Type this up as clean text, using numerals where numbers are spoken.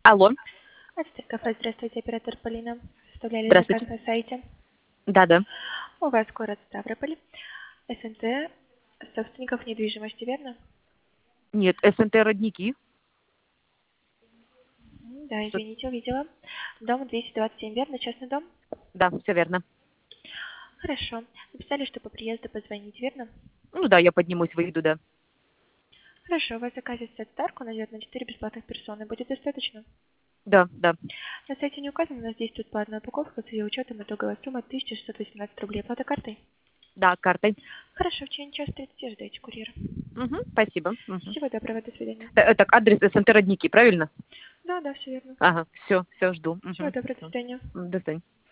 Алло, Кафе, здравствуйте, оператор Полина. Составляли заказ здравствуйте. на сайте. Да-да. У вас город Ставрополь, СНТ, собственников недвижимости, верно? Нет, СНТ родники. Да, Что- извините, увидела. Дом 227, верно? Частный дом? Да, все верно. Хорошо. Написали, что по приезду позвонить, верно? Ну да, я поднимусь, выйду, да. Хорошо, у вас заказе сет-старку найдет на 4 бесплатных персоны. Будет достаточно? Да, да. На сайте не указано, у нас действует платная упаковка с ее учетом итоговая сумма 1618 рублей. Оплата картой? Да, картой. Хорошо, в течение часа 30 ждете курьера. Угу, спасибо. Угу. Всего доброго, до свидания. Так, адрес СНТ родники, правильно? Да, все верно. Ага, все, жду. Всего Угу. доброго, до Всё. свидания. До свидания.